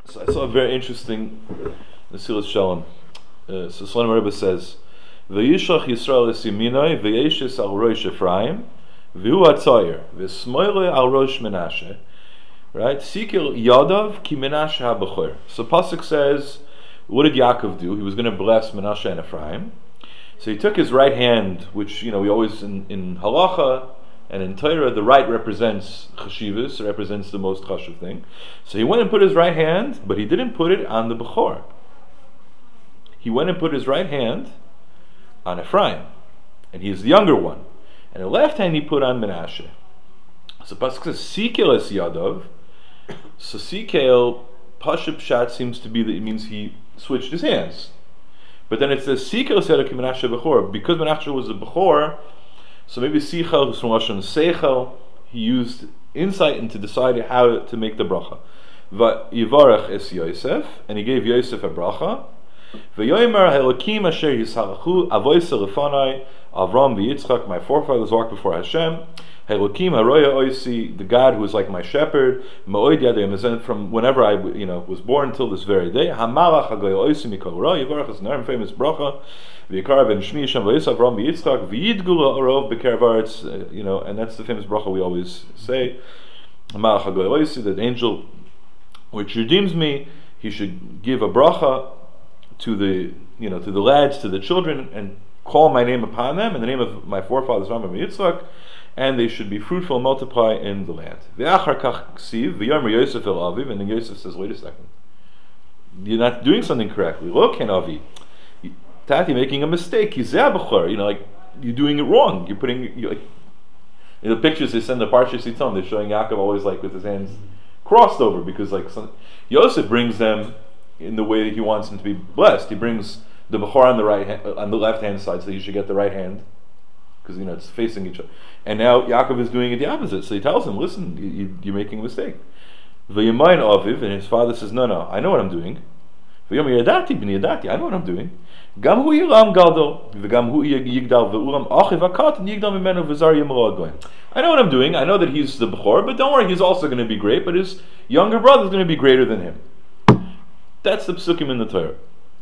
So I saw a very interesting Nesilas Shalom. So Shlomo Rebbe says, "V'yishach Yisrael es Yaminai v'yeshes al Rosh Ephraim v'hu atzayer v'smoile al Rosh Menashe." Right? Sikil Yadav ki Menashe haBechor. So Pasuk says, what did Yaakov do? He was going to bless Menashe and Ephraim. So he took his right hand, which we always in halacha and in Torah, the right represents chashivas, represents the most chashuv thing. So he went and put his right hand, but he didn't put it on the Bechor. He went and put his right hand on Ephraim, and he's the younger one. And the left hand he put on Menashe. So Pasuk says, Sikel es Yadav. So Sikel, Pashup Pshat seems to be that it means he switched his hands. But then it says, Sikel es Yadav ki Menashe Bechor. Because Menashe was a Bechor, so maybe Sichel, who's from Lashon Seichel, he used insight into deciding how to make the bracha. Yivarach es Yosef, and he gave Yosef a bracha. V'yomer Elokim asher yisarachu avoyse lefanai Avram v'Yitzchak, my forefathers walked before Hashem. Elokim haroya oisi, the God who is like my shepherd. Ma'od yadei, from whenever I was born until this very day. Hamalach hagoy oisi mikol ra. Yivarach is another famous bracha. V'yikar ben Shmi Shem v'Yisrael Avram v'Yitzchak v'yidgul ha'orov b'kerev haaretz. And that's the famous bracha we always say. Hamalach hagoy oisi, that the angel which redeems me, he should give a bracha to the to the lads, to the children, and call my name upon them, in the name of my forefathers Avram and Yitzchak, and they should be fruitful and multiply in the land. V'achar kach ksiv v'yomer Yosef el aviv, and then Yosef says, wait a second, you're not doing something correctly. Lo ken avi, Tati, making a mistake. Yizeh b'chor, you're doing it wrong. You're putting in the pictures they send the Parsha Sitzon, they're showing Yaakov always with his hands crossed over, because Yosef brings them in the way that he wants him to be blessed. He brings the Bechor on the right hand, on the left hand side, so you should get the right hand, because it's facing each other. And now Yaakov is doing it the opposite. So he tells him, "Listen, you're making a mistake." V'yamayin aviv, and his father says, "No, I know what I'm doing." V'yamar yadati b'ni yadati, I know what I'm doing. Gam hu yiram galdo, v'gam hu yigdal v'uram achiv akat, and yigdal mimenu v'zar yimrod goyim. I know what I'm doing. I know that he's the Bechor, but don't worry, he's also going to be great. But his younger brother is going to be greater than him. That's the psukim in the Torah.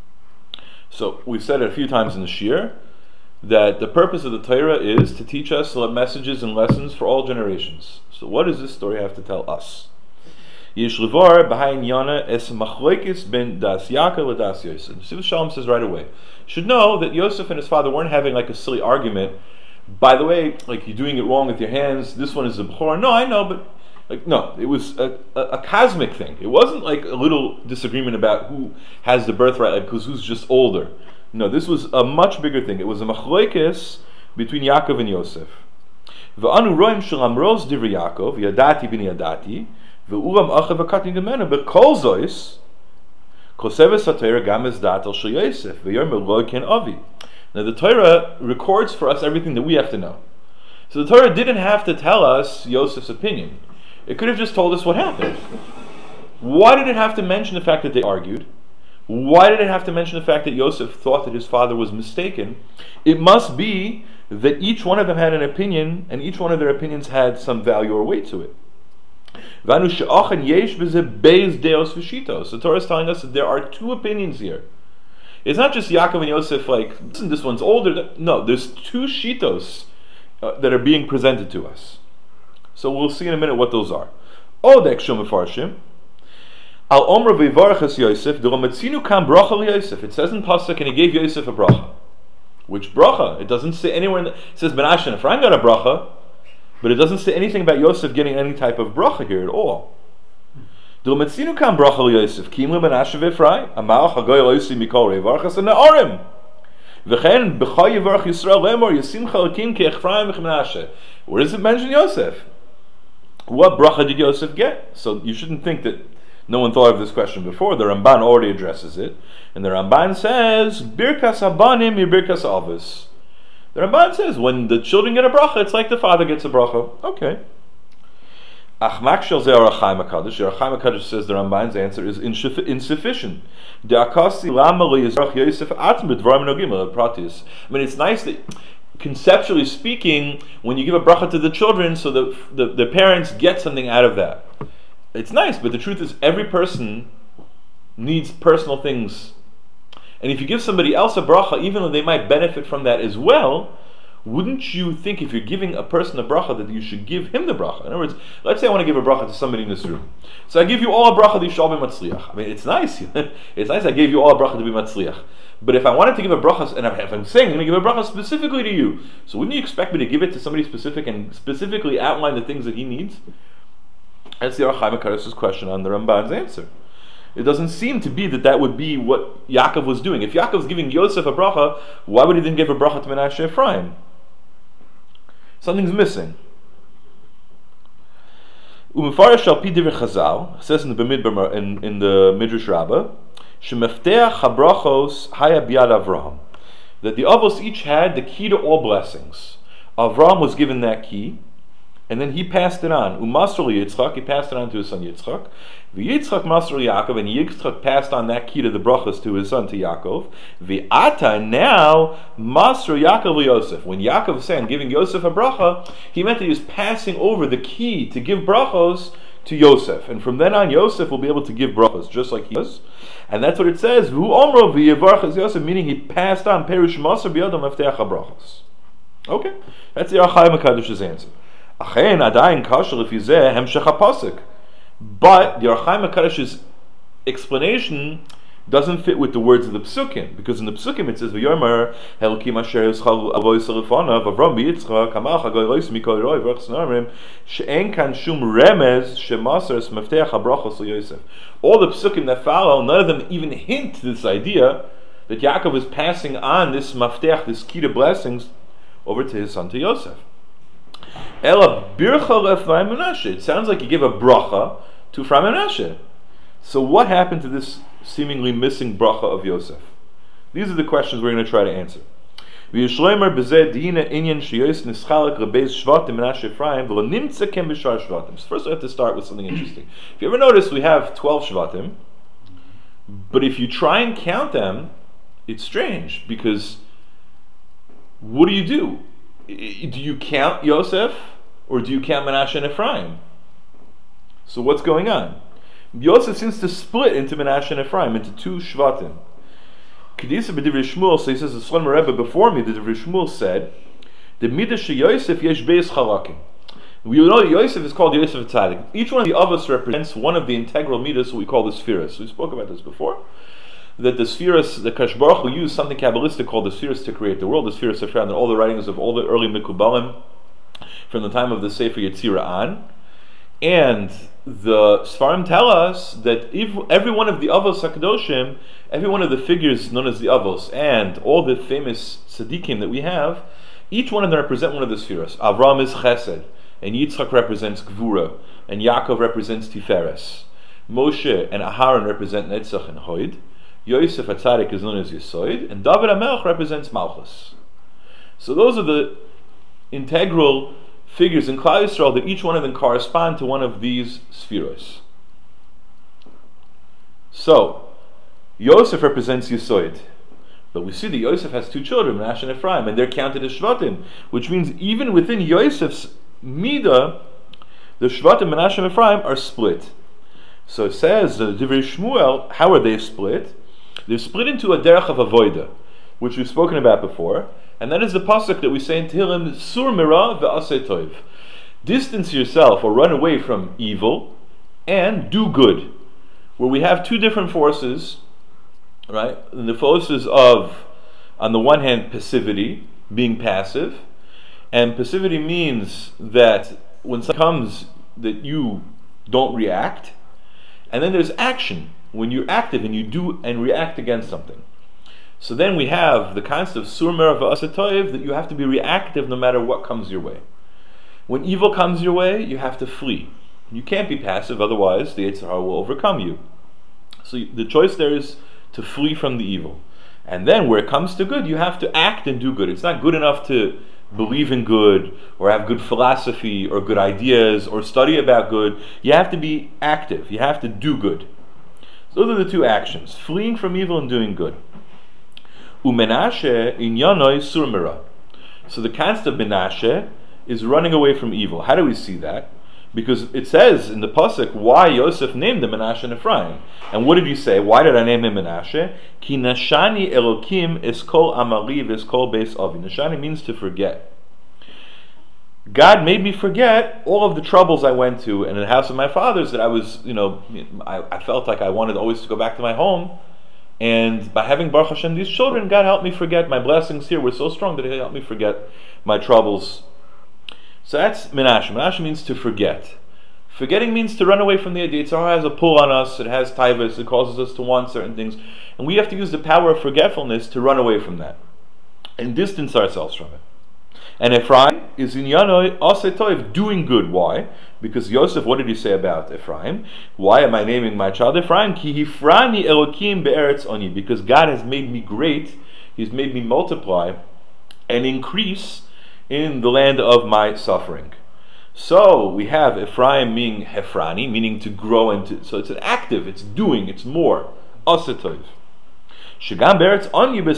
So we've said it a few times in the Shir that the purpose of the Torah is to teach us messages and lessons for all generations. So what does this story have to tell us? Yesh levar b'hayin yana es machloikis ben das Yaakov l'das Yosef. Nesilas Shalom says right away, you should know that Yosef and his father weren't having a silly argument. By the way, you're doing it wrong with your hands. This one is a Bechor. No, I know, but no, it was a cosmic thing. It wasn't a little disagreement about who has the birthright, because who's just older. No, this was a much bigger thing. It was a machloikis between Yaakov and Yosef. V'anu roim shelamros divrei Yaakov yadati b'ni yadati v'uram achav akati gemenu b'kol zois koseves haTorah gam es datel shel Yosef v'yomer lo ken avi. Now the Torah records for us everything that we have to know. So the Torah didn't have to tell us Yosef's opinion. It could have just told us what happened. Why did it have to mention the fact that they argued? Why did it have to mention the fact that Yosef thought that his father was mistaken? It must be that each one of them had an opinion, and each one of their opinions had some value or weight to it. So the Torah is telling us that there are two opinions here. It's not just Yaakov and Yosef listen, this one's older. No, there's two shitos that are being presented to us. So we'll see in a minute what those are. Odek Shumafarshim. Al Omer v'Yivarachas Yosef, D'Romatzinu Kam Bracha Yosef. It says in Pasuk, and he gave Yosef a bracha. Which bracha? It doesn't say anywhere it says Menashe and Ephraim got a bracha, but it doesn't say anything about Yosef getting any type of bracha here at all. D'Romatzinu Kam Bracha Yosef, Kimle Menashe v'Ephraim, Amal Chagoy Loisi Mikol Yivarachas and Na'orim. V'chen B'cha Yivarach Yisrael Lemor Yasim Chalakim Ki Ephraim v'Menashe. Where does it mention Yosef? What bracha did Yosef get? So you shouldn't think that no one thought of this question before. The Ramban already addresses it, and the Ramban says, "Birkas habanim birkas avos." The Ramban says when the children get a bracha, it's like the father gets a bracha. Okay. Achmak shel ze Ohr HaChaim HaKadosh. Ohr HaChaim HaKadosh says the Ramban's answer is insufficient. De'akasi lama lo yizrach Yosef atzm b'dvarim nogim el pratis. I mean, it's nice that, conceptually speaking, when you give a bracha to the children, so the parents get something out of that. It's nice, but the truth is every person needs personal things, and if you give somebody else a bracha, even though they might benefit from that as well, wouldn't you think if you're giving a person a bracha that you should give him the bracha? In other words, let's say I want to give a bracha to somebody in this room. So I give you all a bracha that you shall be matzliach. I mean, it's nice. It's nice I gave you all a bracha to be matzliach. But if I wanted to give a bracha, and if I'm saying I'm going to give a bracha specifically to you, so wouldn't you expect me to give it to somebody specific and specifically outline the things that he needs? That's the Ohr HaChaim HaKadesh's question on the Ramban's answer. It doesn't seem to be that would be what Yaakov was doing. If Yaakov was giving Yosef a bracha, why would he then give a bracha to Menashe Ephraim? Something's missing. Umefarish al pi divrei Chazal, says in the Bamidbar, in the Midrash Rabbah, shemefteach habrachos haya biad Avraham, that the Avos each had the key to all blessings. Avraham was given that key, and then he passed it on. Umasr Yitzchak, he passed it on to his son Yitzchak. V'Yitzchak Masr Yaakov, and Yitzchak passed on that key to the brachas to his son, to Yaakov. V'ata, now Masr Yaakov Yosef. When Yaakov was saying giving Yosef a bracha, he meant that he was passing over the key to give brachos to Yosef, and from then on Yosef will be able to give brachos just like he was. And that's what it says. V'hu omro v'yevarchas Yosef, meaning he passed on Perush Masr b'yadam mefteach habrachos. Okay, that's the Ohr HaChaim HaKadesh's answer. Achen adayin kasher if yizeh hemshech hapasuk. But the Ohr HaChaim HaKadesh's explanation doesn't fit with the words of the Psukim, because in the Psukim it says V'yomer Elokim asher yischal avoy sarifanav Avram b'Yitzchak Hamach hagoy lois mikol roi v'rachs narim she'en kan shum remez she'maser es mefteach habrachos Yosef. All the Psukim that follow, none of them even hint to this idea that Yaakov is passing on this mafteach, this key to blessings, over to his son, to Yosef. Ela bircha le'Ephraim Menashe. It sounds like you give a bracha to Ephraim Menashe. So what happened to this seemingly missing bracha of Yosef? These are the questions we're going to try to answer. First we have to start with something interesting. If you ever notice, we have 12 Shvatim, but if you try and count them, it's strange, because what do? Do you count Yosef, or do you count Menashe and Ephraim? So what's going on? Yosef seems to split into Menashe and Ephraim, into two Shvatim. Kedisa b'divrei Shmuel, so he says, the Shlomo Rebbe before me, the divrei Shmuel said, the midah sheYosef yesh beis chalakim. We know Yosef is called Yosef Tzadik. Each one of the Avos represents one of the integral midas, what we call the spheres. We spoke about this before. That the spheres, the Kadosh Baruch Hu used something Kabbalistic called the spheres to create the world. The spheres are found in all the writings of all the early Mikubalim from the time of the Sefer Yetzirah on. And the Sfarim tell us that every one of the Avos HaKadoshim, every one of the figures known as the Avos, and all the famous Tzaddikim that we have, each one of them represent one of the spheres. Avram is Chesed, and Yitzchak represents Gvura, and Yaakov represents Tiferes. Moshe and Aharon represent Netzach and Hod. Yosef HaTzadik is known as Yesod, and David HaMelech represents Malchus. So those are the integral figures in Klal Yisrael, that each one of them correspond to one of these spheres. So Yosef represents Yesod, but we see that Yosef has two children, Menashe and Ephraim, and they're counted as Shvatim, which means even within Yosef's Midah, the Shvatim, Menashe and Ephraim, are split. So it says, the Divrei Shmuel, how are they split? They're split into a derech of avoida, which we've spoken about before, and that is the pasuk that we say in Tehillim, Sur Mira ve'aseh tov. Distance yourself or run away from evil and do good. Where we have two different forces, right? And the forces of, on the one hand, passivity, being passive, and passivity means that when something comes, that you don't react, and then there's action, when you're active and you do and react against something. So then we have the concept of Sur Mera v'aseh tov, that you have to be reactive no matter what comes your way. When evil comes your way, you have to flee. You can't be passive, otherwise the Yetzer Hara will overcome you. So the choice there is to flee from the evil. And then where it comes to good, you have to act and do good. It's not good enough to believe in good, or have good philosophy, or good ideas, or study about good. You have to be active. You have to do good. So those are the two actions, fleeing from evil and doing good. Umenashe inyanoi surmira. So the concept of Menashe is running away from evil. How do we see that? Because it says in the pasuk why Yosef named him Menashe and Ephraim. And what did he say? Why did I name him Menashe? Ki nashani Elokim eskol amali v'eskol beis avi. Nashani means to forget. God made me forget all of the troubles I went to in the house of my fathers, that I was, I felt like I wanted always to go back to my home. And by having Baruch Hashem these children, God helped me forget. My blessings here were so strong that He helped me forget my troubles. So that's Menashe. Menashe means to forget. Forgetting means to run away from the idea. It has a pull on us, it has taivas, it causes us to want certain things. And we have to use the power of forgetfulness to run away from that and distance ourselves from it. And Ephraim is in Yanoi Asetoiv, doing good. Why? Because Yosef, what did he say about Ephraim? Why am I naming my child Ephraim? Ki hifrani Elokim be'eretz oni. Because God has made me great, He's made me multiply and increase in the land of my suffering. So we have Ephraim meaning Hefrani, meaning to grow into. So it's an active, it's doing, it's more. Asetoiv. God has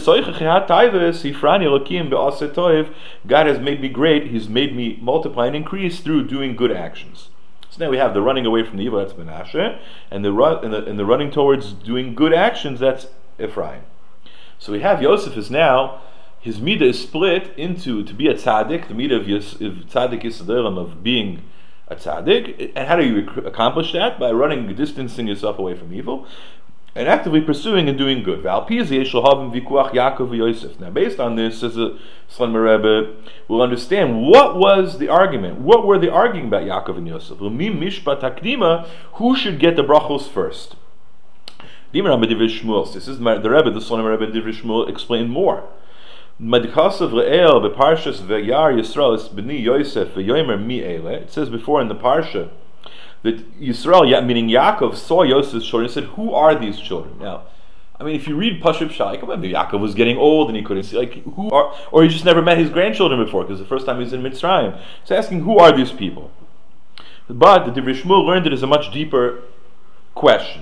made me great. He's made me multiply and increase through doing good actions. So now we have the running away from the evil, that's Menashe, and the running towards doing good actions, that's Ephraim. So we have Yosef is now, his midah is split into, to be a tzaddik, the midah of tzaddik Yisraelim, of being a tzaddik. And how do you accomplish that? By distancing yourself away from evil and actively pursuing and doing good. Now, based on this, as a Slonimer Rebbe, we'll understand what was the argument. What were they arguing about Yaakov and Yosef? Who should get the brachos first? This is the Rebbe, the Slonimer Rebbe Divrei Shmuel, explained more. It says before in the Parsha that Yisrael, meaning Yaakov, saw Yosef's children and said, "Who are these children?" Now, I mean, if you read Pashup Shai, maybe Yaakov was getting old and he couldn't see, who are, or he just never met his grandchildren before because the first time he was in Mitzrayim. So asking, who are these people? But the Divrei Shmuel learned it is a much deeper question.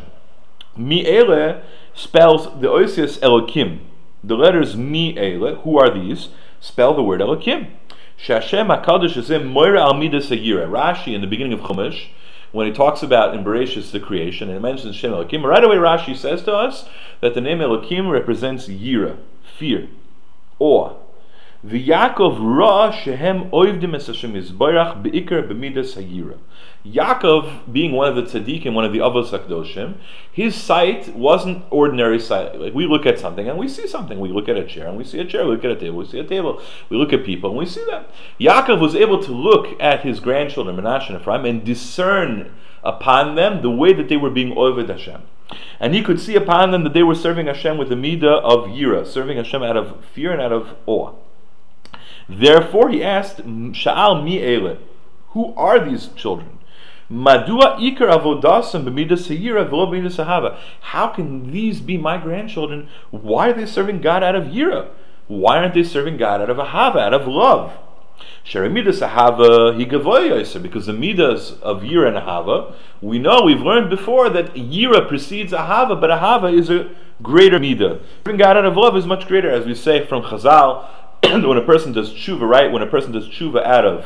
Mi'ele spells the Oisius Elokim. The letters Mi'ele, who are these, spell the word Elokim. Shashem HaKadosh Hazeh Moira Al Midas Hayira. Rashi, in the beginning of Chumash, when he talks about in Bereshis the creation, and it mentions Shem Elokim, right away Rashi says to us that the name Elokim represents Yira, fear, awe. V'Yakov ra shehem oivdim es Hashem Yisbarach beikar b'midas hayira. Yaakov, being one of the tzaddikim, one of the avos hakdoshim, his sight wasn't ordinary sight. Like we look at something and we see something. We look at a chair and we see a chair. We look at a table, we see a table. We look at people and we see them. Yaakov was able to look at his grandchildren, Menashe and Ephraim, and discern upon them the way that they were being oved Hashem. And he could see upon them that they were serving Hashem with the midah of yira, serving Hashem out of fear and out of awe. Therefore, he asked, Sha'al mi ele, who are these children? Madua ikar avodasam b'midas hayira v'lo b'midas hahava. How can these be my grandchildren? Why are they serving God out of yira? Why aren't they serving God out of ahava, out of love? Shere midas ahava higavoy yoser, because the midas of yira and ahava, we know, we've learned before that yira precedes ahava, but ahava is a greater midah. Serving God out of love is much greater, as we say from Chazal. When a person does tshuva, right? When a person does tshuva out of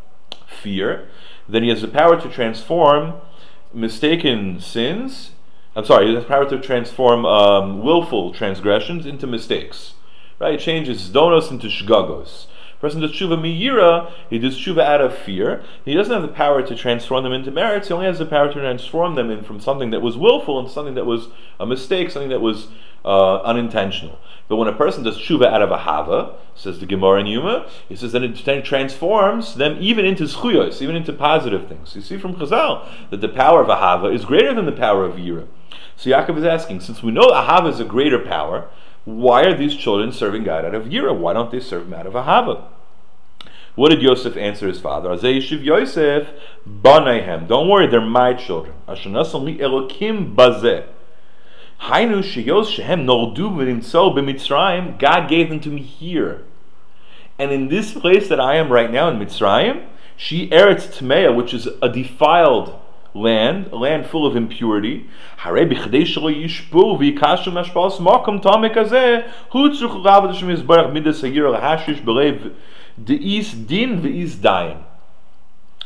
fear, then he has the power to transform mistaken sins. He has the power to transform willful transgressions into mistakes. Right? He changes donos into shgagos. A person does tshuva miyira, he does tshuva out of fear. He doesn't have the power to transform them into merits. He only has the power to transform them from something that was willful into something that was a mistake, something that was unintentional. But when a person does tshuva out of ahava, says the Gemara in Yuma, he says that it transforms them even into zchuyos, even into positive things. You see from Chazal that the power of ahava is greater than the power of yira. So Yaakov is asking, since we know ahava is a greater power, why are these children serving God out of yira? Why don't they serve him out of ahava? What did Yosef answer his father? Azei Yishiv Yosef banayhem. Don't worry, they're my children. Ashanasam li elokim bazeh. Hainu sheyos shehem noldu v'nimtzo b'Mitzrayim. God gave them to me here, and in this place that I am right now in Mitzrayim, she eretz tmeya, which is a defiled land, a land full of impurity. Harei b'chadei shelo yishpu v'yikashu mashpos makom tamik hazeh hu tzruchu lavod Hashem Yisbarach midas hayir lahashish b'leiv de'is din v'is dayin.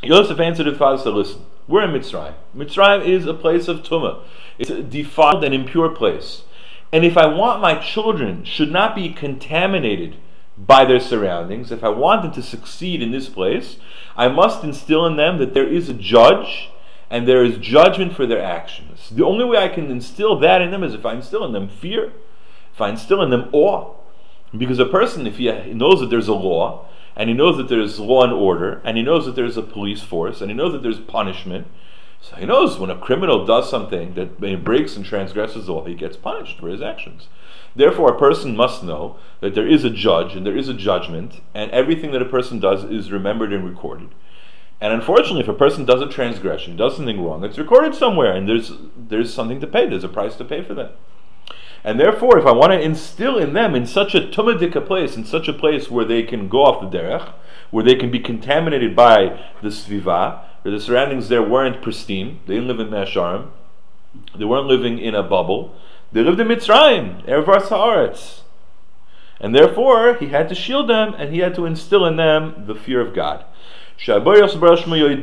Yosef answered his father, said, listen, we're in Mitzrayim. Mitzrayim is a place of tumah. It's a defiled and impure place. And if I want my children should not be contaminated by their surroundings, if I want them to succeed in this place, I must instill in them that there is a judge and there is judgment for their actions. The only way I can instill that in them is if I instill in them fear, if I instill in them awe. Because a person, if he knows that there's a law, and he knows that there's law and order, and he knows that there's a police force, and he knows that there's punishment, so he knows when a criminal does something that breaks and transgresses the law, he gets punished for his actions. Therefore, a person must know that there is a judge and there is a judgment, and everything that a person does is remembered and recorded. And unfortunately, if a person does a transgression, does something wrong, it's recorded somewhere, and there's something to pay. There's a price to pay for that. And therefore, if I want to instill in them in such a tumadika place, in such a place where they can go off the derech, where they can be contaminated by the sviva, where the surroundings there weren't pristine, they didn't live in Me'asharim, they weren't living in a bubble, they lived in Mitzrayim, Ervar Sa'aretz. And therefore, he had to shield them, and he had to instill in them the fear of God. And if they would serve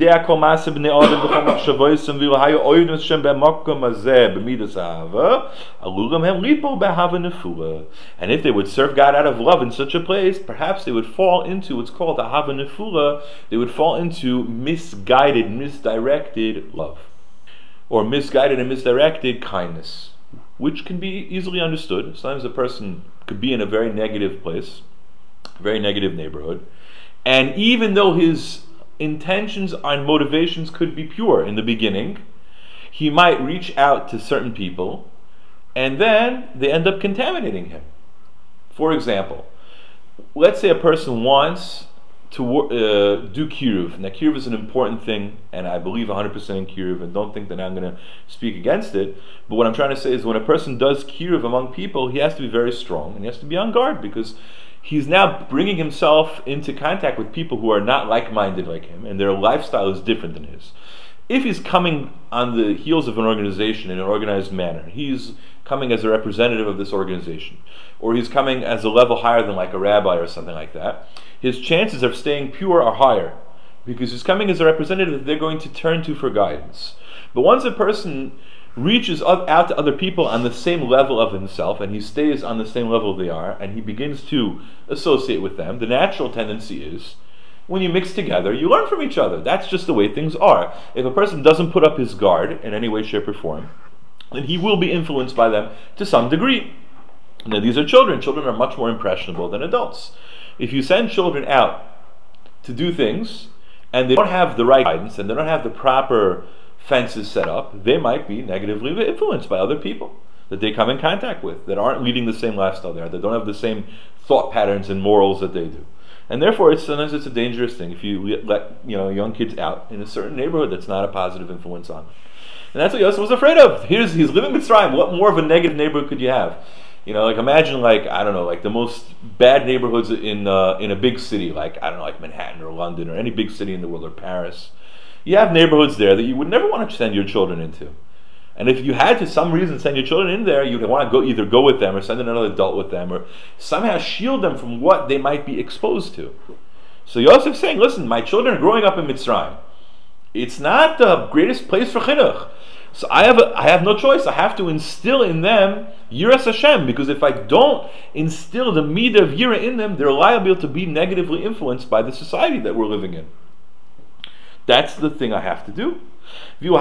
God out of love in such a place, perhaps they would fall into what's called a hava nefula. They would fall into misguided, misdirected love, or misguided and misdirected kindness, which can be easily understood. Sometimes a person could be in a very negative place, a very negative neighborhood, and even though his intentions and motivations could be pure in the beginning, he might reach out to certain people, and then they end up contaminating him. For example, let's say a person wants to do kiruv. Now, kiruv is an important thing, and I believe 100% in kiruv, and don't think that I'm going to speak against it. But what I'm trying to say is when a person does kiruv among people, he has to be very strong, and he has to be on guard, because he's now bringing himself into contact with people who are not like-minded like him, and their lifestyle is different than his. If he's coming on the heels of an organization in an organized manner, he's coming as a representative of this organization, or he's coming as a level higher than like a rabbi or something like that, his chances of staying pure are higher, because he's coming as a representative that they're going to turn to for guidance. But once a person reaches out to other people on the same level of himself, and he stays on the same level they are, and he begins to associate with them, the natural tendency is, when you mix together, you learn from each other. That's just the way things are. If a person doesn't put up his guard in any way, shape, or form, then he will be influenced by them to some degree. Now, these are children. Children are much more impressionable than adults. If you send children out to do things, and they don't have the right guidance, and they don't have the proper fences set up, they might be negatively influenced by other people that they come in contact with, that aren't leading the same lifestyle there, that don't have the same thought patterns and morals that they do. And therefore, sometimes it's a dangerous thing if you let young kids out in a certain neighborhood that's not a positive influence on them. And that's what Yosef was afraid of. He's living in Mitzrayim. What more of a negative neighborhood could you have? Imagine the most bad neighborhoods in a big city, like Manhattan or London or any big city in the world, or Paris. You have neighborhoods there that you would never want to send your children into. And if you had to some reason send your children in there, you'd want to either go with them or send another adult with them, or somehow shield them from what they might be exposed to. So Yosef's saying, listen, my children are growing up in Mitzrayim. It's not the greatest place for chinuch. So I have no choice. I have to instill in them Yiras Hashem, because if I don't instill the midah of Yira in them, they're liable to be negatively influenced by the society that we're living in. That's the thing I have to do. And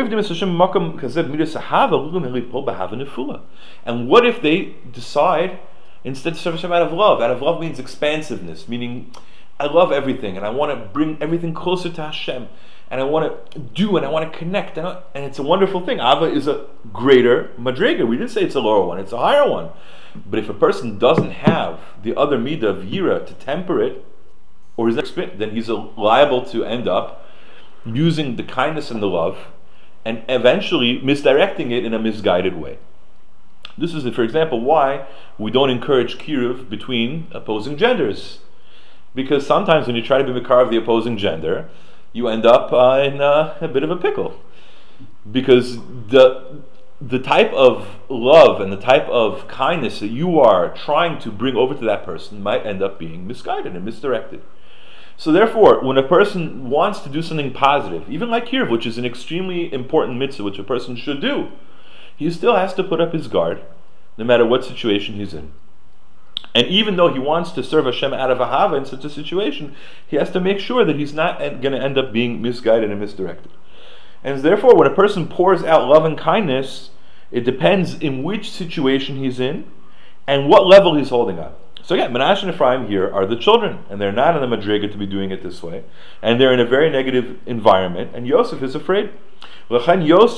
what if they decide instead to serve Hashem out of love? Out of love means expansiveness, meaning I love everything and I want to bring everything closer to Hashem, and I want to do and I want to connect, and it's a wonderful thing. Ava is a greater madrega. We didn't say it's a lower one, it's a higher one. But if a person doesn't have the other midah of yira to temper it, or then he's liable to end up using the kindness and the love and eventually misdirecting it in a misguided way. This is, for example, why we don't encourage kiruv between opposing genders. Because sometimes when you try to be makar of the opposing gender, you end up in a bit of a pickle. Because the type of love and the type of kindness that you are trying to bring over to that person might end up being misguided and misdirected. So therefore, when a person wants to do something positive, even like Kirv, which is an extremely important mitzvah, which a person should do, he still has to put up his guard, no matter what situation he's in. And even though he wants to serve Hashem out of ahava in such a situation, he has to make sure that he's not going to end up being misguided and misdirected. And therefore, when a person pours out love and kindness, it depends in which situation he's in and what level he's holding on. So again, Menashe and Ephraim here are the children, and they're not in the madriga to be doing it this way, and they're in a very negative environment, and Yosef is afraid. Therefore,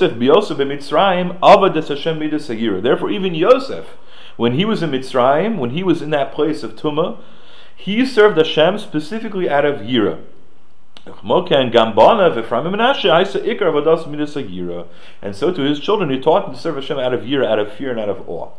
even Yosef, when he was in Mitzrayim, when he was in that place of Tumah, he served Hashem specifically out of Yira. And so to his children, he taught them to serve Hashem out of Yira, out of fear, and out of awe.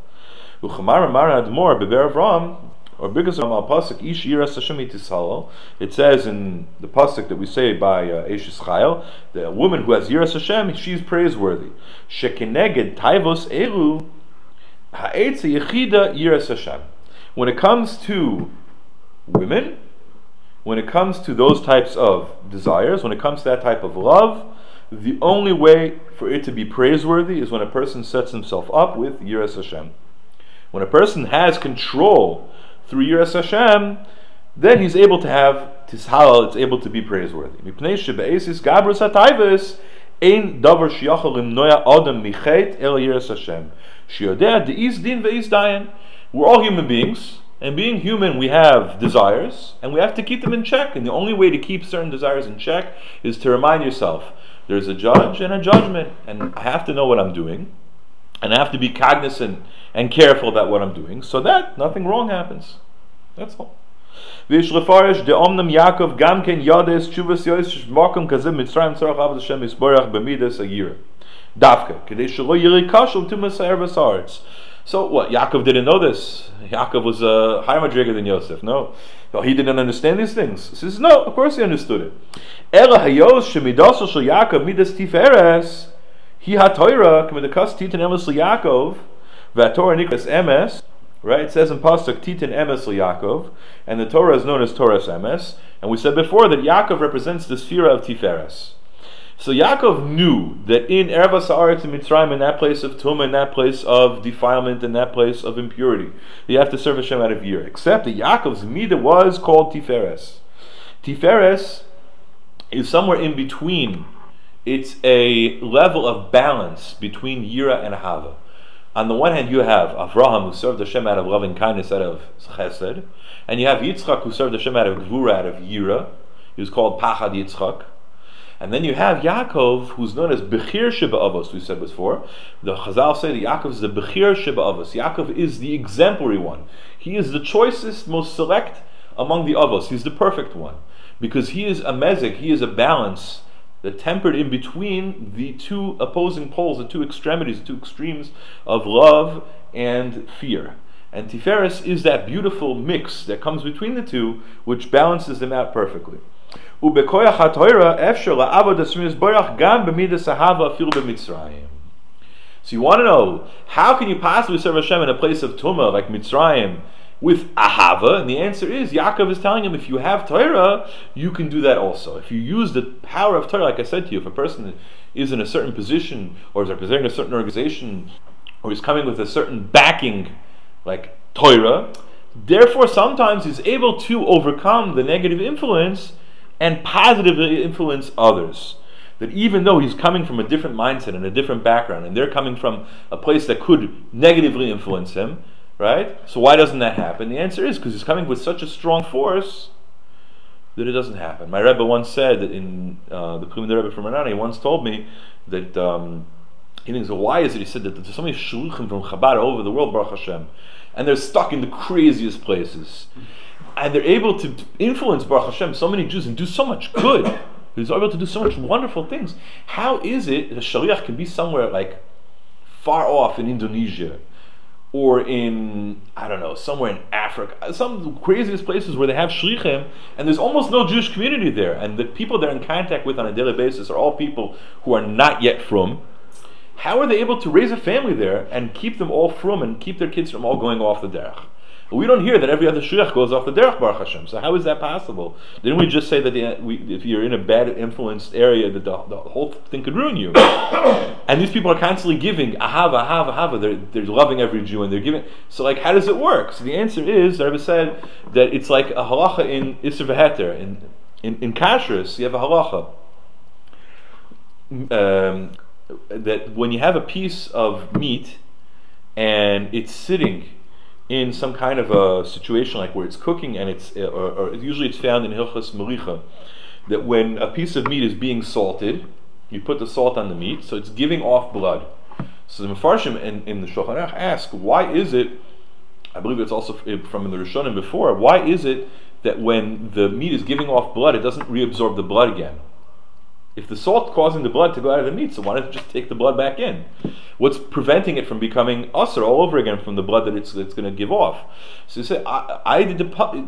Or because of al pasuk ish yiras Hashem itishalal, it says in the pasuk that we say by Eishes Chayil, the woman who has yiras Hashem, she's praiseworthy. Shekeneged taivos elu ha'etz yechida yiras Hashem. When it comes to women, when it comes to those types of desires, when it comes to that type of love, the only way for it to be praiseworthy is when a person sets himself up with yiras Hashem. When a person has control through Yiras Hashem, then he's able to have Tishalal, it's able to be praiseworthy. We're all human beings, and being human we have desires, and we have to keep them in check, and the only way to keep certain desires in check is to remind yourself, there's a judge and a judgment, and I have to know what I'm doing, and I have to be cognizant and careful about what I'm doing, so that nothing wrong happens. That's all. Yaakov gamken yades chuvas yoish makom kazem mitzrayim tzarach avad Hashem yisborach b'midas agira davka kedei shelo yiri kashul tumas ervas haaretz. So what? Yaakov didn't know this. Yaakov was a higher madriga than Yosef. No, he didn't understand these things. He says no. Of course he understood it. Ela hayos shemidasol shel Yaakov midas tiferes hi ha'torah k'medakas titan emes Yaakov v'atorah nikras emes. Right? It says in pasuk titan emes Yaakov, and the Torah is known as Torah's emes. And we said before that Yaakov represents the sphere of tiferes. So Yaakov knew that in Ervas Haaretz in Mitzrayim, in that place of tumah, in that place of defilement, in that place of impurity, you have to serve Hashem out of Yira. Except that Yaakov's midah was called Tiferes. Tiferes is somewhere in between. It's a level of balance between Yira and Ahava. On the one hand, you have Avraham, who served Hashem out of loving kindness, out of Chesed, and you have Yitzchak, who served Hashem out of Gvura, out of Yira. He was called Pachad Yitzchak. And then you have Yaakov, who's known as Bechir Sheba Avos, we said before. The Chazal say that Yaakov is the Bechir Sheba Avos. Yaakov is the exemplary one. He is the choicest, most select among the Avos. He's the perfect one. Because he is a mezek, he is a balance that tempered in between the two opposing poles, the two extremities, the two extremes of love and fear. And Tiferes is that beautiful mix that comes between the two, which balances them out perfectly. So you want to know, how can you possibly serve Hashem in a place of Tumah like Mitzrayim with Ahava? And the answer is, Yaakov is telling him, if you have Torah, you can do that also. If you use the power of Torah, like I said to you, if a person is in a certain position, or is representing a certain organization, or is coming with a certain backing, like Torah, therefore sometimes he's able to overcome the negative influence and positively influence others. That even though he's coming from a different mindset and a different background, and they're coming from a place that could negatively influence him, right? So why doesn't that happen? The answer is because he's coming with such a strong force that it doesn't happen. My Rebbe once said that in the Prim Rebbe from Ranana, he once told me that he thinks, so why is it? He said that there's so many shluchim from Chabad all over the world, Baruch Hashem, and they're stuck in the craziest places. And they're able to influence, Baruch Hashem, so many Jews and do so much good. He's able to do so much wonderful things. How is it that a shaliach can be somewhere like far off in Indonesia, or in, I don't know, somewhere in Africa, some of the craziest places where they have shlichim, and there's almost no Jewish community there, and the people they're in contact with on a daily basis are all people who are not yet frum? How are they able to raise a family there and keep them all frum and keep their kids from all going off the derech? We don't hear that every other shliach goes off the derech Baruch Hashem. So how is that possible? Didn't we just say that if you're in a bad influenced area, that the whole thing could ruin you? And these people are constantly giving ahava. They're loving every Jew and they're giving. So like, how does it work? So the answer is, the Rebbe said that it's like a halacha in Isser V'Heter. In kashrus, you have a halacha that when you have a piece of meat and it's sitting in some kind of a situation like where it's cooking and or usually it's found in Hilchos Mericha, that when a piece of meat is being salted, you put the salt on the meat, so it's giving off blood. So the Mefarshim in the Shulchan Aruch ask, why is it, I believe it's also from the Rishonim before, why is it that when the meat is giving off blood, it doesn't reabsorb the blood again? If the salt causing the blood to go out of the meat, so why don't you just take the blood back in? What's preventing it from becoming usher all over again from the blood that it's going to give off? So you say, I did the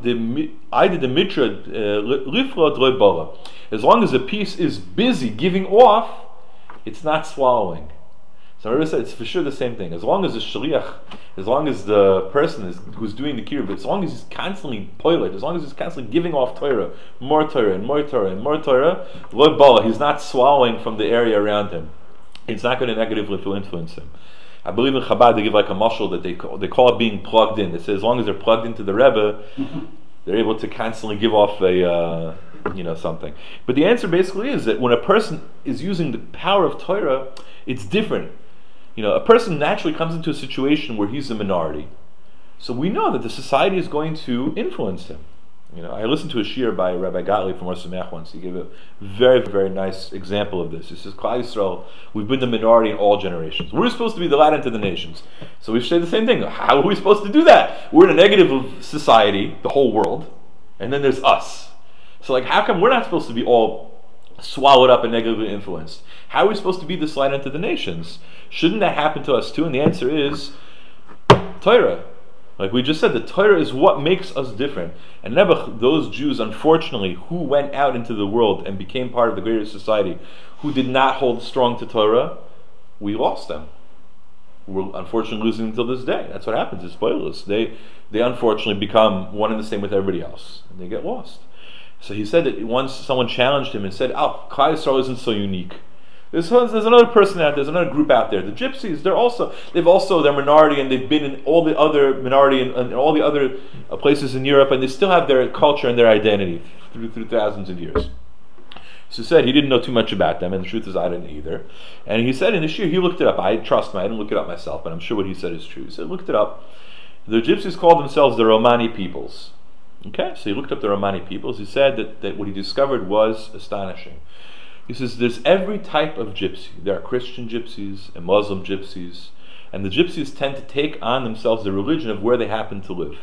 mitra lifra droi bara. As long as the piece is busy giving off, it's not swallowing. So I said it's for sure the same thing. As long as the shliach, as long as the person who's doing the kiruv, as long as he's constantly poilet, as long as he's constantly giving off Torah, more Torah and more Torah and more Torah, lo bala, he's not swallowing from the area around him. It's not going to negatively influence him. I believe in Chabad they give like a mashal that they call it being plugged in. They say as long as they're plugged into the Rebbe, they're able to constantly give off a something. But the answer basically is that when a person is using the power of Torah, it's different. A person naturally comes into a situation where he's a minority. So we know that the society is going to influence him. I listened to a shiur by Rabbi Gottlieb from Ohr Somayach once. He gave a very, very nice example of this. He says, Klal Yisrael, we've been the minority in all generations. We're supposed to be the light unto the nations. So we say the same thing. How are we supposed to do that? We're in a negative society, the whole world, and then there's us. So like, how come we're not supposed to be all swallowed up and negatively influenced? How are we supposed to be this light unto the nations? Shouldn't that happen to us too? And the answer is Torah. Like we just said, the Torah is what makes us different. And Nebuch, those Jews, unfortunately, who went out into the world and became part of the greater society, who did not hold strong to Torah, we lost them. We're unfortunately losing them till this day. That's what happens. It's spoilers. They unfortunately become one and the same with everybody else, and they get lost. So he said that once someone challenged him and said, "Oh, Klal Yisrael isn't so unique. There's another person out there. There's another group out there. The Gypsies. They're minority, and they've been in all the other minority and all the other places in Europe, and they still have their culture and their identity through thousands of years." So he said he didn't know too much about them, and the truth is I didn't either. And he said in the shiur he looked it up. I trust him. I didn't look it up myself, but I'm sure what he said is true. He said looked it up. The Gypsies called themselves the Romani peoples. Okay, so he looked up the Romani peoples. He said that what he discovered was astonishing. He says there's every type of gypsy. There are Christian gypsies and Muslim gypsies, and the gypsies tend to take on themselves the religion of where they happen to live.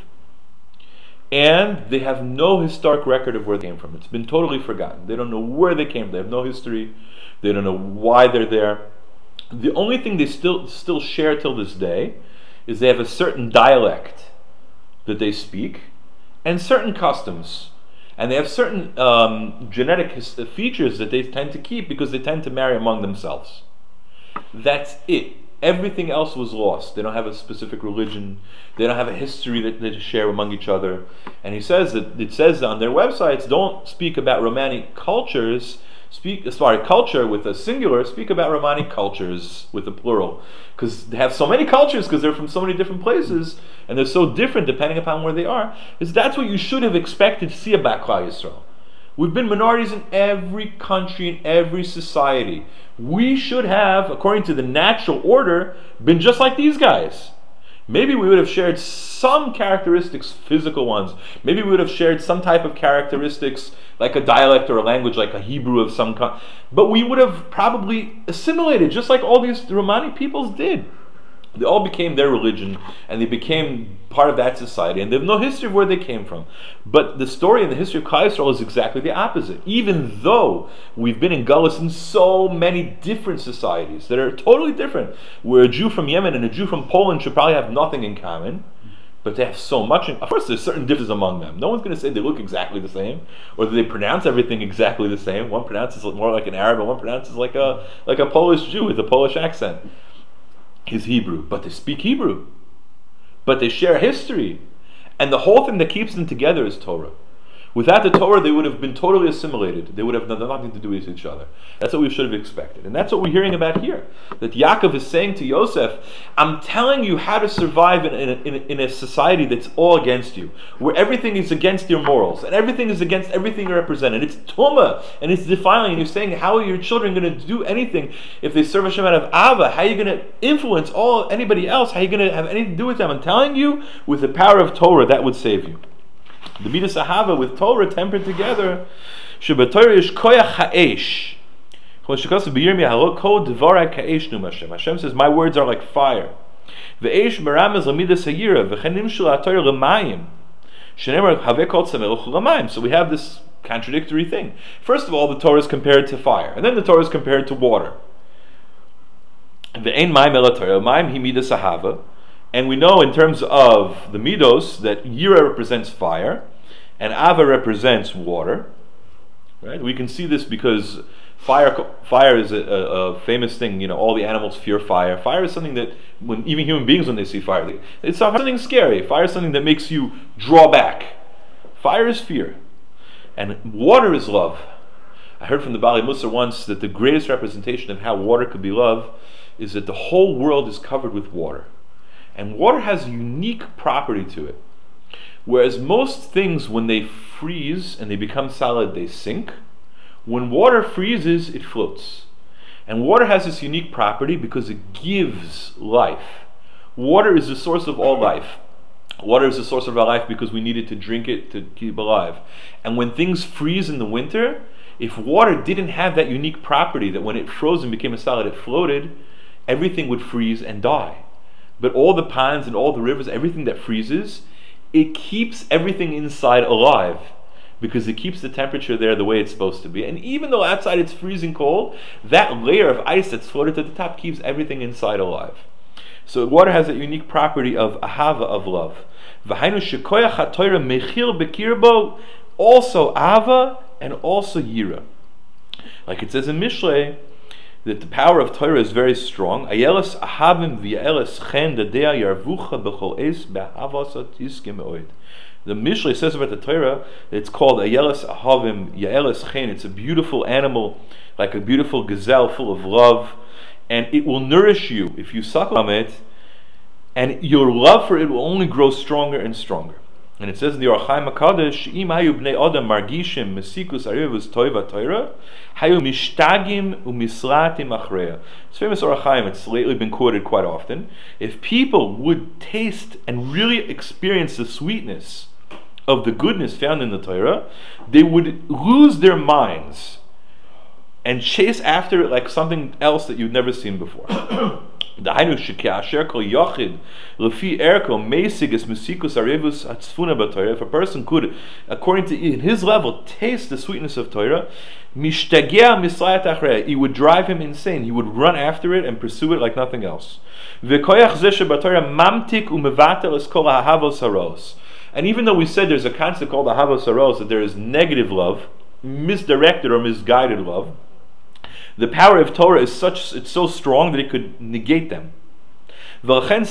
And they have no historic record of where they came from. It's been totally forgotten. They don't know where they came from. They have no history. They don't know why they're there. The only thing they still share till this day is they have a certain dialect that they speak and certain customs. And they have certain genetic features that they tend to keep because they tend to marry among themselves. That's it. Everything else was lost. They don't have a specific religion. They don't have a history that they share among each other. And he says that it says on their websites, don't speak about Romani cultures. Culture with a singular. Speak about Romani cultures with a plural, because they have so many cultures because they're from so many different places and they're so different depending upon where they are. That's what you should have expected to see about Klal Yisrael. We've been minorities in every country, in every society. We should have, according to the natural order, been just like these guys. Maybe we would have shared some characteristics, physical ones. Maybe we would have shared some type of characteristics, like a dialect or a language, like a Hebrew of some kind. But we would have probably assimilated, just like all these Romani peoples did. They all became their religion, and they became part of that society, and they have no history of where they came from. But the story and the history of Klal Yisrael is exactly the opposite. Even though we've been in Gullus in so many different societies that are totally different, where a Jew from Yemen and a Jew from Poland should probably have nothing in common, but they have so much. Of course, there's certain differences among them. No one's going to say they look exactly the same, or that they pronounce everything exactly the same. One pronounces more like an Arab, and one pronounces like a Polish Jew with a Polish accent. Is Hebrew, but they speak Hebrew, but they share history, And the whole thing that keeps them together is Torah. Without the Torah, they would have been totally assimilated. They would have nothing to do with each other. That's what we should have expected. And that's what we're hearing about here. That Yaakov is saying to Yosef, I'm telling you how to survive in a society that's all against you, where everything is against your morals, and everything is against everything you represent. And it's tumah, and it's defiling, and you're saying, how are your children going to do anything if they serve Hashem out of Ava? How are you going to influence anybody else? How are you going to have anything to do with them? I'm telling you, with the power of Torah, that would save you. The Midas Ahava with Torah tempered together. Torah is koyach ha'esh. Hashem says, my words are like fire. Ve'esh meramez l'midas ha'yira v'chen nimshul ha'torah l'mayim. Shenemar haveh kol tzameruch l'mayim. So we have this contradictory thing. First of all, the Torah is compared to fire, and then the Torah is compared to water. Ve'ein mayim ela Torah, mayim hi midas ahava. And we know in terms of the midos that Yira represents fire and Ava represents water. Right? We can see this because fire is a famous thing. All the animals fear fire. Fire is something that even human beings, when they see fire, it's something scary. Fire is something that makes you draw back. Fire is fear. And water is love. I heard from the Bali Musar once that the greatest representation of how water could be love is that the whole world is covered with water. And water has a unique property to it. Whereas most things, when they freeze and they become solid, they sink. When water freezes, it floats. And water has this unique property because it gives life. Water is the source of all life. Water is the source of our life because we needed to drink it to keep alive. And when things freeze in the winter, if water didn't have that unique property that when it froze and became a solid, it floated, everything would freeze and die. But all the ponds and all the rivers, everything that freezes, it keeps everything inside alive because it keeps the temperature there the way it's supposed to be. And even though outside it's freezing cold, that layer of ice that's floated to the top keeps everything inside alive. So water has that unique property of ahava, of love. Also ava and also yira. Like it says in Mishlei, that the power of Torah is very strong. Ayeles ahavim v'yaeles chen dadea yarvucha b'chol es be'havasa tiskim oid. The Mishlei says about the Torah that it's called Ayeles ahavim yaeles chen. It's a beautiful animal, like a beautiful gazelle full of love, and it will nourish you if you suckle from it, and your love for it will only grow stronger and stronger. And it says in the Orach Chaim HaKadosh, Im hayu bnei Adam margishim mesikus arivus toiva Torah, hayu mishtagim umislatim achreya. It's famous Orach Chaim. It's lately been quoted quite often. If people would taste and really experience the sweetness of the goodness found in the Torah, they would lose their minds and chase after it like something else that you've never seen before. If a person could, according to his level, taste the sweetness of Torah, it would drive him insane. He would run after it and pursue it like nothing else. And even though we said there's a concept called ahavos haros, that there is negative love, misdirected or misguided love, the power of Torah is it's so strong that it could negate them. Yaakov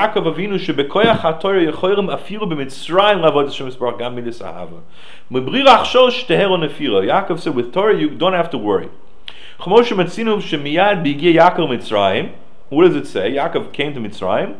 said, with Torah you don't have to worry. What does it say? Yaakov came to Mitzrayim.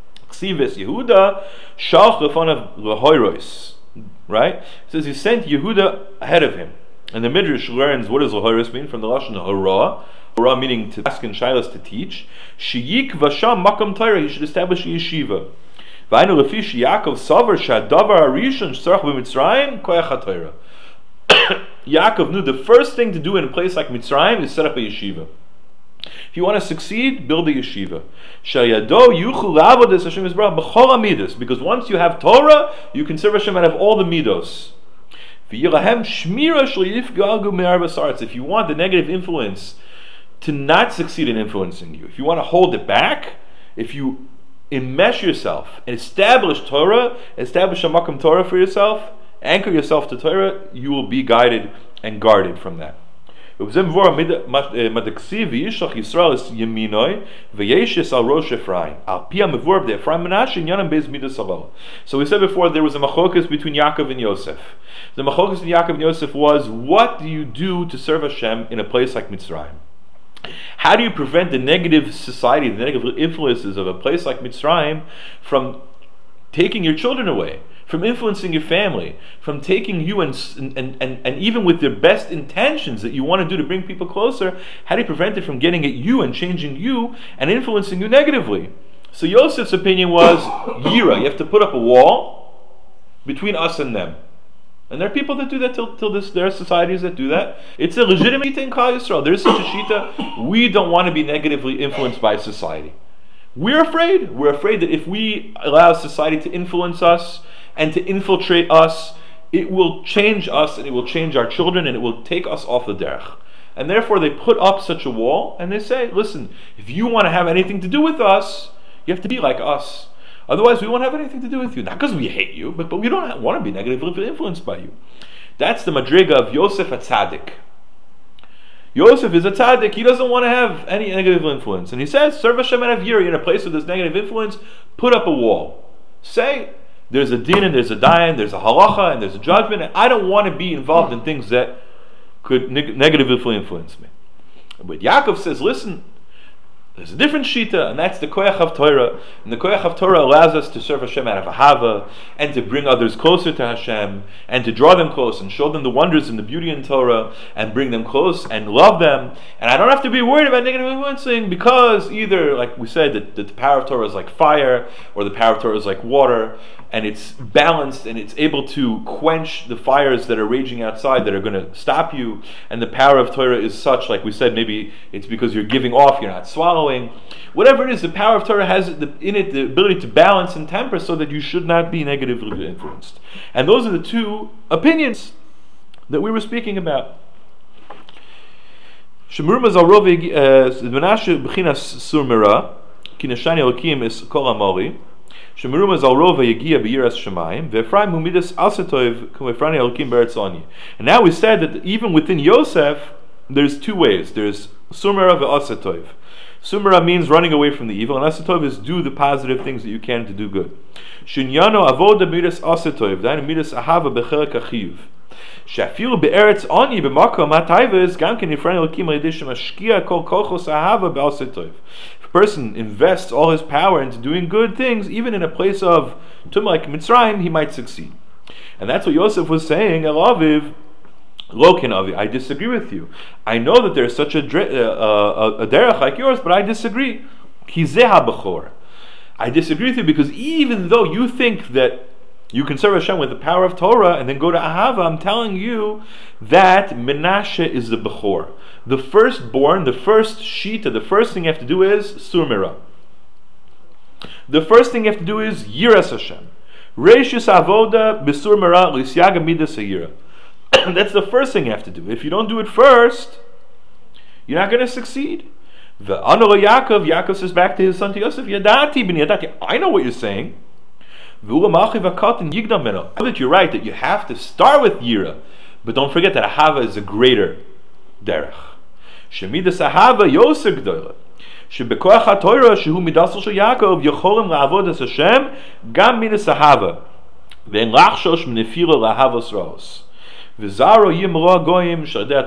Right? It says he sent Yehuda ahead of him. And the Midrash learns, what does Lahoris mean? From the Lashon Hara. Hara meaning to ask and Shilas to teach. Sheyik vasham makam Torah, he should establish a yeshiva. V'aynu lefish Yaakov savar shadavar harishon sh'tzarach b'Mitzrayim koyach haTorah. Yaakov knew the first thing to do in a place like Mitzrayim is set up a yeshiva. If you want to succeed, build a yeshiva. Because once you have Torah, you can serve Hashem out of all the midos. If you want the negative influence to not succeed in influencing you, if you want to hold it back, if you enmesh yourself and establish Torah, establish a makam Torah for yourself, anchor yourself to Torah, you will be guided and guarded from that. Al Pia Mevor de Ephraim Menashe and Yanam Bez Midas Aval. So we said before there was a machokas between Yaakov and Yosef. The machokas in Yaakov and Yosef was, what do you do to serve Hashem in a place like Mitzrayim? How do you prevent the negative society, the negative influences of a place like Mitzrayim from taking your children away, from influencing your family, from taking you and even with their best intentions that you want to do to bring people closer, how do you prevent it from getting at you and changing you and influencing you negatively? So Yosef's opinion was, Yira, you have to put up a wall between us and them. And there are people that do that till this. There are societies that do that. It's a legitimate shita in Klal Yisrael. There is such a shita. We don't want to be negatively influenced by society. We're afraid. We're afraid that if we allow society to influence us and to infiltrate us, it will change us and it will change our children and it will take us off the derech. And therefore they put up such a wall and they say, listen, if you want to have anything to do with us, you have to be like us. Otherwise, we won't have anything to do with you. Not because we hate you, but we don't want to be negatively influenced by you. That's the madriga of Yosef a tzaddik. Yosef is a tzaddik. He doesn't want to have any negative influence. And he says, serve Hashem and have yira. In a place where there's negative influence, put up a wall. Say, there's a din and there's a dayan, there's a halacha and there's a judgment, and I don't want to be involved in things that could negatively influence me. But Yaakov says, listen, there's a different shita, and that's the koyach of Torah. And the koyach of Torah allows us to serve Hashem out of ahava, and to bring others closer to Hashem, and to draw them close, and show them the wonders and the beauty in Torah, and bring them close, and love them. And I don't have to be worried about negative influencing, because either, like we said, that the power of Torah is like fire, or the power of Torah is like water, and it's balanced, and it's able to quench the fires that are raging outside that are going to stop you. And the power of Torah is such, like we said, maybe it's because you're giving off, you're not swallowing. Whatever it is, the power of Torah has in it the ability to balance and temper so that you should not be negatively influenced. And those are the two opinions that we were speaking about. Shemur mazal rov Menashe b'chinas surmera ki neshani elokim es kol amori. Shemur mazal rov yegia b'yiras shemayim ve'Ephraim umidas asetoiv k'Ephraim elokim beretz ani. And now we said that even within Yosef there's two ways. There's surmera ve'asetoiv. Sumera means running away from the evil, and asetoiv is do the positive things that you can to do good. Shinyano avoda midas asetoiv, that midas ahava b'chelek achiv. Shafilu be'eretz ani b'makom hatayves gam ken nifran elokim alidei shemashkia kol kochos ahava b'asetoiv. If a person invests all his power into doing good things, even in a place of tum like Mitzrayim, he might succeed. And that's what Yosef was saying. Elaviv. I disagree with you. I know that there's such a derech like yours, but I disagree. I disagree with you because even though you think that you can serve Hashem with the power of Torah and then go to Ahava, I'm telling you that Menashe is the Bechor. The firstborn, the first shita, the first thing you have to do is Surmira. The first thing you have to do is Yiras Hashem. Reishis Avoda B'Surmira L'Isyaga Midas Hayira. That's the first thing you have to do. If you don't do it first, you're not going to succeed. Yaakov says back to his son to Yosef, Yadati bin Yadati, I know what you're saying. I know that you're right, that you have to start with Yira, but don't forget that Ahava is a greater derech. Shemidas Ahava Yosef Gdoila. Shebekoach HaTorah shehu midasel shel Yaakov yocholim la'avod es Hashem gam midas Ahava ve'en lachshosh m'nefila la'havos raos. And through the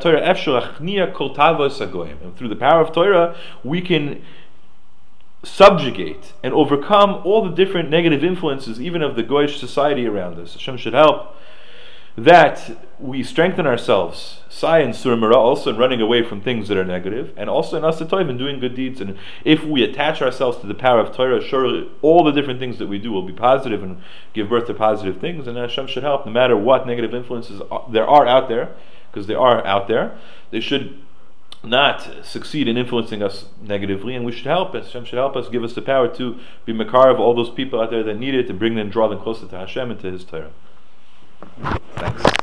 power of Torah, we can subjugate and overcome all the different negative influences, even of the Goyish society around us. Hashem should help that we strengthen ourselves, Sai and Surah also in running away from things that are negative, and also in Asatoiv in doing good deeds. And if we attach ourselves to the power of Torah, surely all the different things that we do will be positive and give birth to positive things. And Hashem should help, no matter what negative influences there are out there, because they are out there, they should not succeed in influencing us negatively, and we should help us. Hashem should help us, give us the power to be makar of all those people out there that need it, to bring them, draw them closer to Hashem and to His Torah. Thanks.